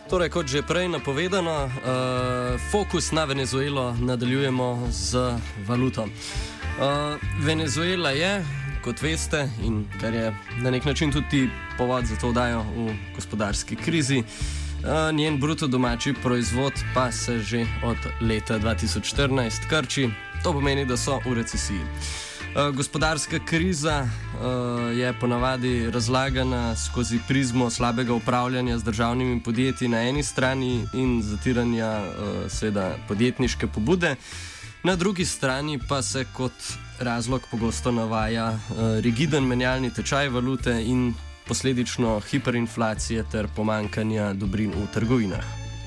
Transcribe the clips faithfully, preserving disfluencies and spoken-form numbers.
Torej, kot že prej napovedano, uh, fokus na Venezuelo nadaljujemo z valuto. Uh, Venezuela je, kot veste, in kar je na nek način tudi povod za to oddajo v gospodarski krizi, uh, njen bruto domači proizvod pa se že od leta dva tisoč štirinajst krči. To pomeni, da so v recesiji. Gospodarska kriza uh, je ponavadi razlagana skozi prizmo slabega upravljanja z državnimi podjetji na eni strani in zatiranja uh, seveda podjetniške pobude. Na drugi strani pa se kot razlog pogosto navaja uh, rigiden menjalni tečaj valute in posledično hiperinflacije ter pomanjkanja dobrin v trgovinah.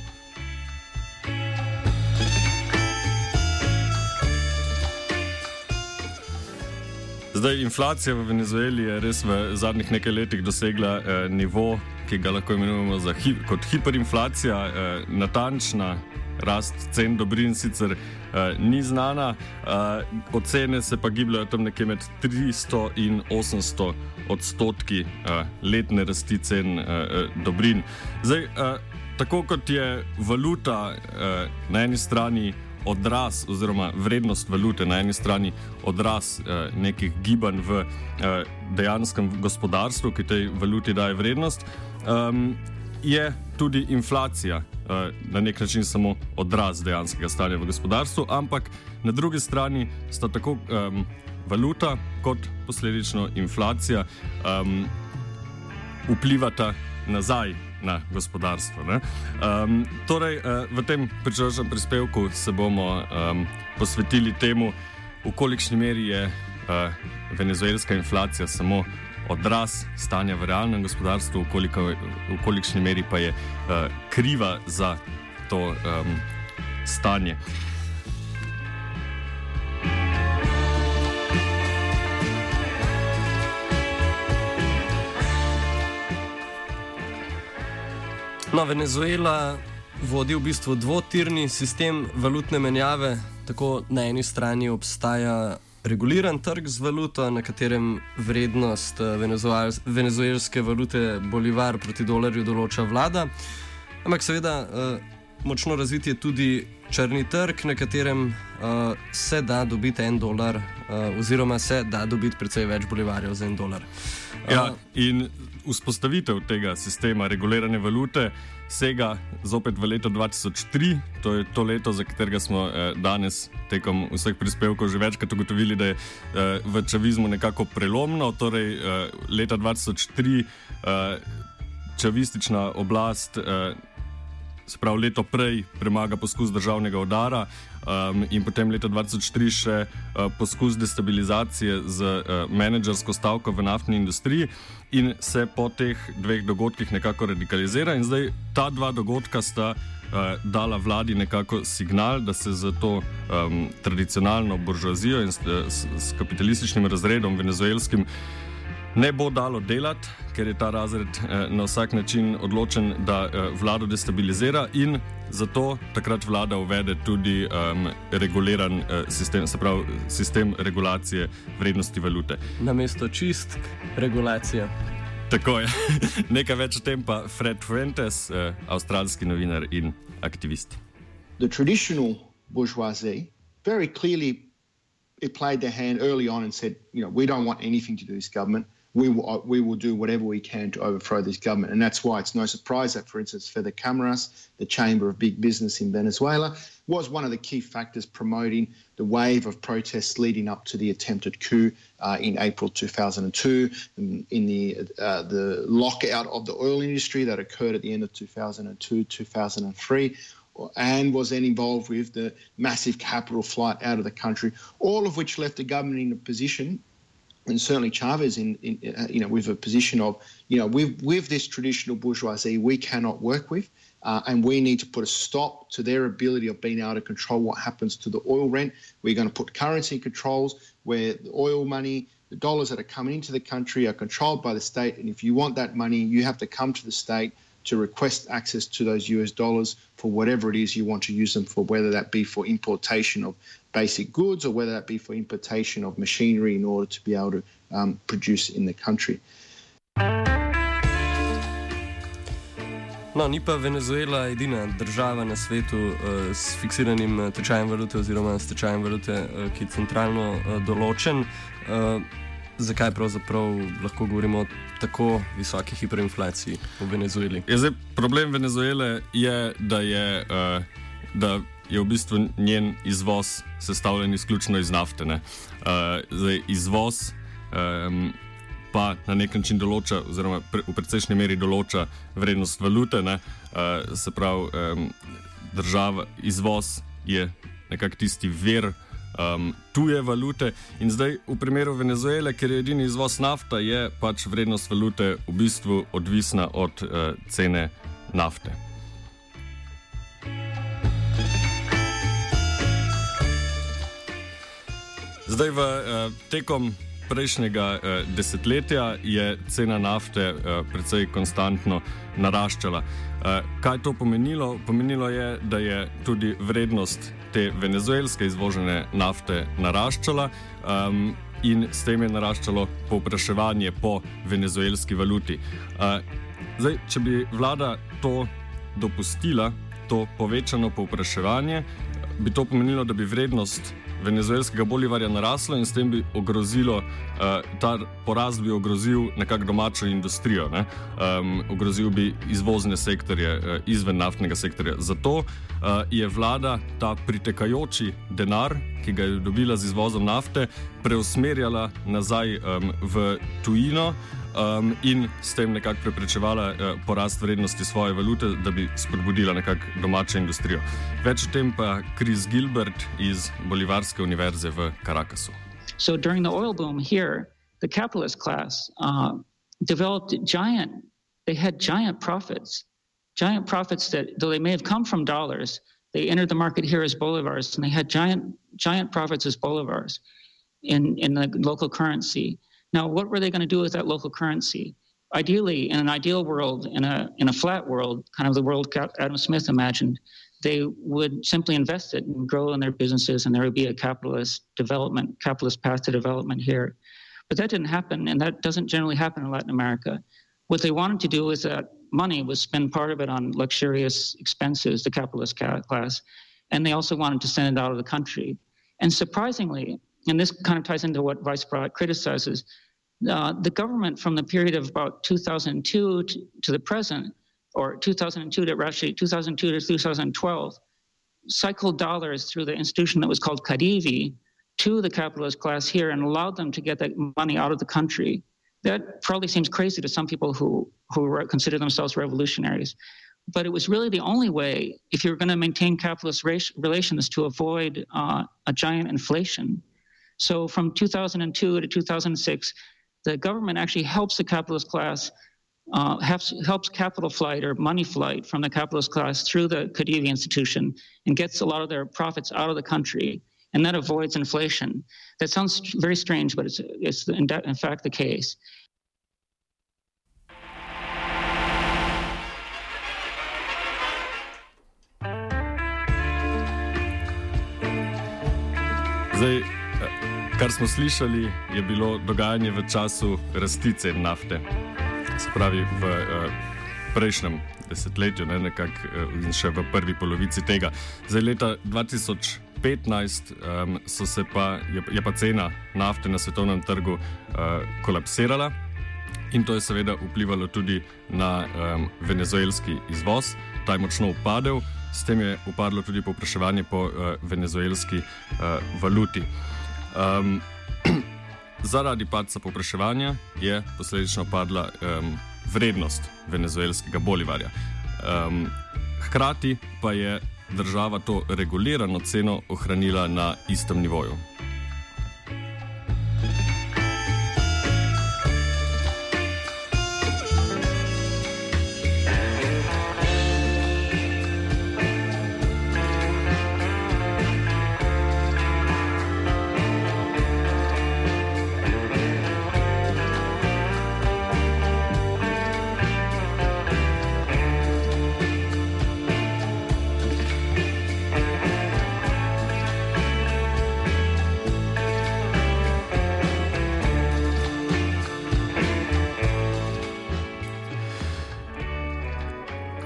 Zdaj, inflacija v Venezueli je res v zadnjih nekaj letih dosegla eh, nivo, ki ga lahko imenujemo za hi, kot hiperinflacija. Eh, natančna rast cen dobrin sicer eh, ni znana, eh, ocene se pa gibljajo tam nekje med tristo in osemsto odstotki eh, letne rasti cen eh, dobrin. Zdaj, eh, tako kot je valuta eh, na eni strani odraz oziroma vrednost valute na eni strani odraz eh, nekih gibanj v eh, dejanskem gospodarstvu, ki tej valuti daje vrednost, um, je tudi inflacija eh, na nek način samo odraz dejanskega stanja v gospodarstvu, ampak na drugi strani sta tako um, valuta kot posledično inflacija um, vplivata nazaj na gospodarstvo. Um, torej, uh, v tem pričujočem prispevku se bomo um, posvetili temu, v kolikšni meri je uh, venezuelska inflacija samo odraz stanja v realnem gospodarstvu, v, koliko, v kolikšni meri pa je uh, kriva za to um, stanje. No, Venezuela vodi v bistvu dvotirni sistem valutne menjave. Tako na eni strani obstaja reguliran trg z valuto, na katerem vrednost venezuelske valute bolivar proti dolarju določa vlada. Ampak seveda močno razvit je tudi črni trg, na katerem uh, se da dobiti en dolar uh, oziroma se da dobiti precej več bolivarjev za en dolar. Uh, ja, in vzpostavitev tega sistema regulirane valute sega zopet v leto dva tisoč tri, to je to leto, za katerega smo eh, danes tekom vseh prispevkov že večkrat ugotovili, da je eh, v čavizmu nekako prelomno. Torej, eh, leta dva tisoč tri eh, čavistična oblast eh, se pravi leto prej premaga poskus državnega udara um, in potem leta dva tisoč tri še uh, poskus destabilizacije z uh, menedžersko stavko v naftni industriji in se po teh dveh dogodkih nekako radikalizira. In zdaj ta dva dogodka sta uh, dala vladi nekako signal, da se za to um, tradicionalno buržoazijo in s, s, s kapitalističnim razredom venezuelskim ne bo dalo delati, ker je ta razred eh, na vsak način odločen, da eh, vlado destabilizira in zato takrat vlada uvede tudi um, reguliran eh, sistem, se pravi sistem regulacije vrednosti valute. Namesto čistk, regulacija. Tako je. Nekaj več o tem pa Fred Fuentes, eh, avstralski novinar in aktivist. The traditional bourgeoisie very clearly it played their hand early on and said, you know, we don't want anything to do with this government. We will, we will do whatever we can to overthrow this government. And that's why it's no surprise that, for instance, Fede Cámaras, the Chamber of Big Business in Venezuela, was one of the key factors promoting the wave of protests leading up to the attempted coup uh, in April two thousand two, in, in the, uh, the lockout of the oil industry that occurred at the end of two thousand two, two thousand three, and was then involved with the massive capital flight out of the country, all of which left the government in a position, and certainly Chavez in, in uh, you know, with a position of, you know, with, with this traditional bourgeoisie we cannot work with, uh, and we need to put a stop to their ability of being able to control what happens to the oil rent. We're going to put currency controls where the oil money, the dollars that are coming into the country are controlled by the state, and if you want that money, you have to come to the state to request access to those U S dollars for whatever it is you want to use them for, whether that be for importation of basic goods or whether that be for importation of machinery in order to be able to um, produce in the country. No, ni pa Venezuela edina država na svetu uh, s fiksiranim tečajem valute oziroma s tečajem valute, uh, ki je centralno uh, določen. Uh, zakaj pravzaprav lahko govorimo o tako visoki hiperinflaciji v Venezueli? Ja, zdaj, problem Venezuele je, da je, uh, da je v bistvu njen izvoz sestavljen izključno iz nafte. Uh, zdaj, izvoz um, pa na nek način določa, oziroma pre, v precejšnji meri določa vrednost valute. Ne? Uh, se pravi, um, država, izvoz je nekako tisti vir um, tuje valute. In zdaj v primeru Venezuele, ker je edini izvoz nafta, je pač vrednost valute v bistvu odvisna od uh, cene nafte. Zdaj v uh, tekom prejšnjega eh, desetletja je cena nafte eh, precej konstantno naraščala. Eh, kaj to pomenilo? Pomenilo je, da je tudi vrednost te venezuelske izvožene nafte naraščala um, in s tem je naraščalo povpraševanje po venezuelski valuti. Eh, zdaj, če bi vlada to dopustila, to povečano povpraševanje, bi to pomenilo, da bi vrednost venezuelskega bolivarja naraslo in s tem bi ogrozilo, uh, ta porast bi ogrozil nekako domačo industrijo, ne? Um, ogrozil bi izvozne sektorje uh, izven naftnega sektorja. Zato uh, je vlada ta pritekajoči denar, ki ga je dobila z izvozom nafte, preusmerjala nazaj um, v tujino um, in s tem nekako preprečevala uh, porast vrednosti svoje valute, da bi spodbudila nekako domačo industrijo. Več o tem pa Chris Gilbert iz Bolivarske univerze v Caracasu. So during the oil boom here, the capitalist class uh, developed giant, they had giant profits, giant profits that, though they may have come from dollars, they entered the market here as bolivars, and they had giant, giant profits as bolivars in, in the local currency. Now, what were they going to do with that local currency? Ideally, in an ideal world, in a in a flat world, kind of the world Adam Smith imagined, they would simply invest it and grow in their businesses, and there would be a capitalist development, capitalist path to development here. But that didn't happen, and that doesn't generally happen in Latin America. What they wanted to do is that money was spend part of it on luxurious expenses, the capitalist class, and they also wanted to send it out of the country. And surprisingly, and this kind of ties into what Vice Pratt criticizes, uh, the government from the period of about two thousand two to, to the present, or two thousand two to actually two thousand two to two thousand twelve, cycled dollars through the institution that was called CADIVI to the capitalist class here and allowed them to get that money out of the country. That probably seems crazy to some people who, who consider themselves revolutionaries. But it was really the only way, if you're going to maintain capitalist relations, to avoid uh, a giant inflation. So from two thousand two to two thousand six, the government actually helps the capitalist class, uh, helps, helps capital flight or money flight from the capitalist class through the CADIVI institution and gets a lot of their profits out of the country. And that avoids inflation. That sounds very strange, but it's, it's in, in fact the case. Zdaj, kar smo slišali, je bilo dogajanje v času rasti cen nafte. Se pravi, v uh, prejšnjem desetletju, ne, nekako uh, še v prvi polovici tega. Zdaj, leta dva tisoč petnajst um, so se pa, je, je pa cena nafte na svetovnem trgu uh, kolapsirala in to je seveda vplivalo tudi na um, venezuelski izvoz. Ta je močno upadel, s tem je upadlo tudi povpraševanje po uh, venezuelski uh, valuti. Um, zaradi padca povpraševanja je posledično padla um, vrednost venezuelskega bolivarja. Um, hkrati pa je država to regulirano ceno ohranila na istem nivoju.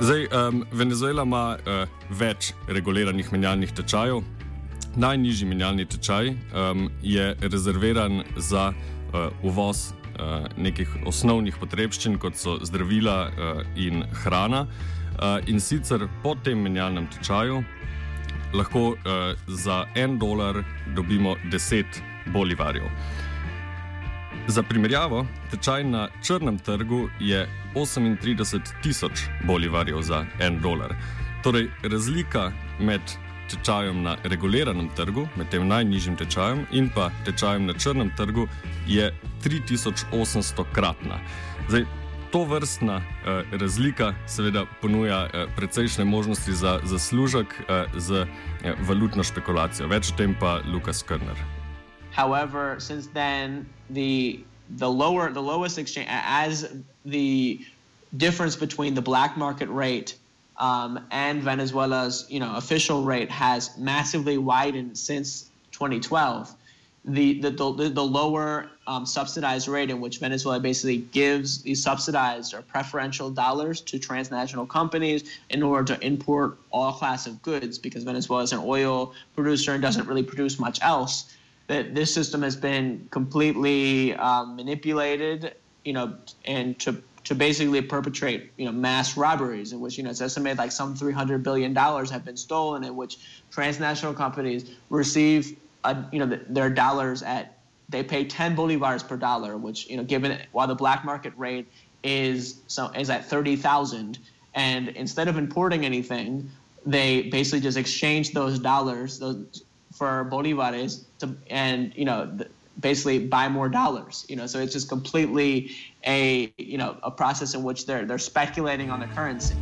Zdaj, um, Venezuela ima uh, več reguliranih menjalnih tečajev. Najnižji menjalni tečaj um, je rezerviran za uh, uvoz uh, nekih osnovnih potrebščin, kot so zdravila uh, in hrana. Uh, in sicer po tem menjalnem tečaju lahko uh, za en dolar dobimo deset bolivarjev. Za primerjavo, tečaj na črnem trgu je osemintrideset tisoč bolivarjev za en dolar. Torej, razlika med tečajem na reguliranem trgu, med tem najnižjim tečajem in pa tečajem na črnem trgu je tri tisoč osemsto kratna. Zdaj, to vrstna eh, razlika seveda ponuja eh, precejšnje možnosti za zaslužek eh, z eh, valutno špekulacijo. Več o tem pa Lukas Körner. However, since then, the the lower the lowest exchange as the difference between the black market rate um, and Venezuela's you know official rate has massively widened since twenty twelve. The the the, the lower um, subsidized rate in which Venezuela basically gives these subsidized or preferential dollars to transnational companies in order to import all class of goods, because Venezuela is an oil producer and doesn't really produce much else. That this system has been completely um, manipulated, you know, and to to basically perpetrate, you know, mass robberies in which, you know, it's estimated like some three hundred billion dollars have been stolen, in which transnational companies receive, uh, you know, the, their dollars at, they pay ten bolivars per dollar, which, you know, given while the black market rate is so is at thirty thousand, and instead of importing anything, they basically just exchange those dollars, those for bolivares to, and, you know, basically buy more dollars, you know, so it's just completely a, you know, a process in which they're, they're speculating on the currency.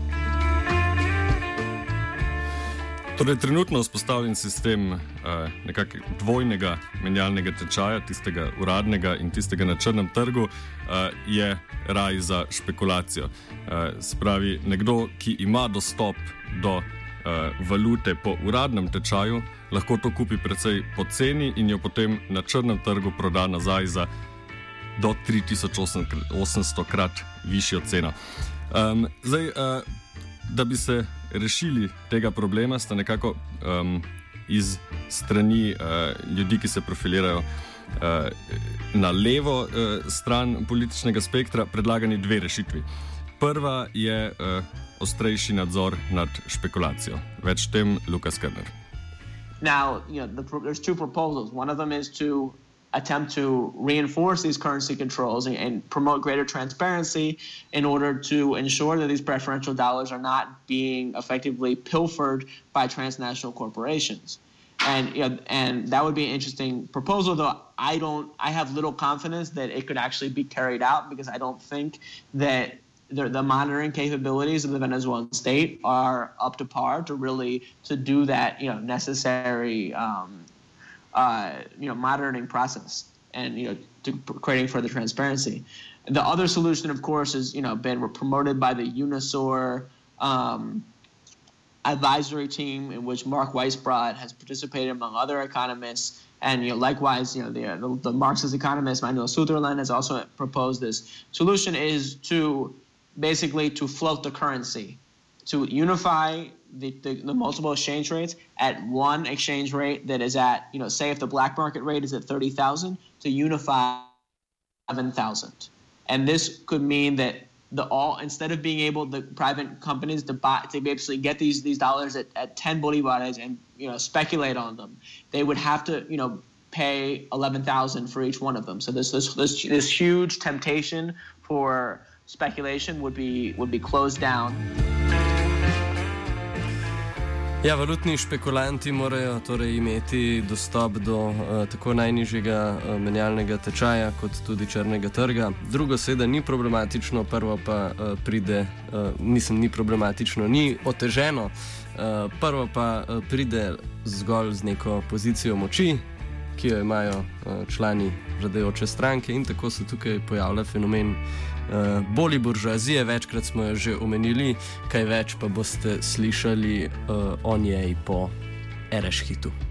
Torej, trenutno vzpostavljen sistem uh, nekako dvojnega menjalnega tečaja, tistega uradnega in tistega na črnem trgu, uh, je raj za špekulacijo. Uh, spravi, nekdo, ki ima dostop do uh, valute po uradnem tečaju, lahko to kupi precej poceni in jo potem na črnem trgu proda nazaj za do tri tisoč osemsto krat višjo ceno. Um, zdaj, uh, da bi se rešili tega problema, sta nekako um, iz strani uh, ljudi, ki se profilirajo uh, na levo uh, stran političnega spektra, predlagani dve rešitvi. Prva je uh, ostrejši nadzor nad špekulacijo. Več o tem Lukas Körner. Now, you know, the, there's two proposals. One of them is to attempt to reinforce these currency controls and, and promote greater transparency in order to ensure that these preferential dollars are not being effectively pilfered by transnational corporations. And, you know, and that would be an interesting proposal, though I don't, I have little confidence that it could actually be carried out, because I don't think that The, the monitoring capabilities of the Venezuelan state are up to par to really to do that, you know, necessary, um, uh, you know, monitoring process and, you know, to creating further transparency. The other solution, of course, is, you know, been promoted by the UNISOR um, advisory team, in which Mark Weisbrod has participated among other economists. And, you know, likewise, you know, the, the, the Marxist economist Manuel Sutherland has also proposed this solution, is to basically to float the currency, to unify the, the, the multiple exchange rates at one exchange rate that is at, you know, say if the black market rate is at thirty thousand, to unify seven thousand. And this could mean that the all, instead of being able, the private companies to buy, to basically get these, these dollars at, at ten bolivares and, you know, speculate on them, they would have to, you know, pay eleven thousand for each one of them. So this, this, this, this huge temptation for speculation would be would be closed down. Ja, valutni špekulanti morajo torej imeti dostop do uh, tako najnižjega uh, menjalnega tečaja kot tudi črnega trga. Drugo seveda ni problematično, prvo pa uh, pride, uh, mislim, ni problematično, ni oteženo. Uh, prvo pa uh, pride zgolj z neko pozicijo moči, ki jo imajo uh, člani vladajoče stranke, in tako se tukaj pojavlja fenomen Uh, boli buržoazije. Večkrat smo jo že omenili, kaj več pa boste slišali uh, o njej po Ereš hitu.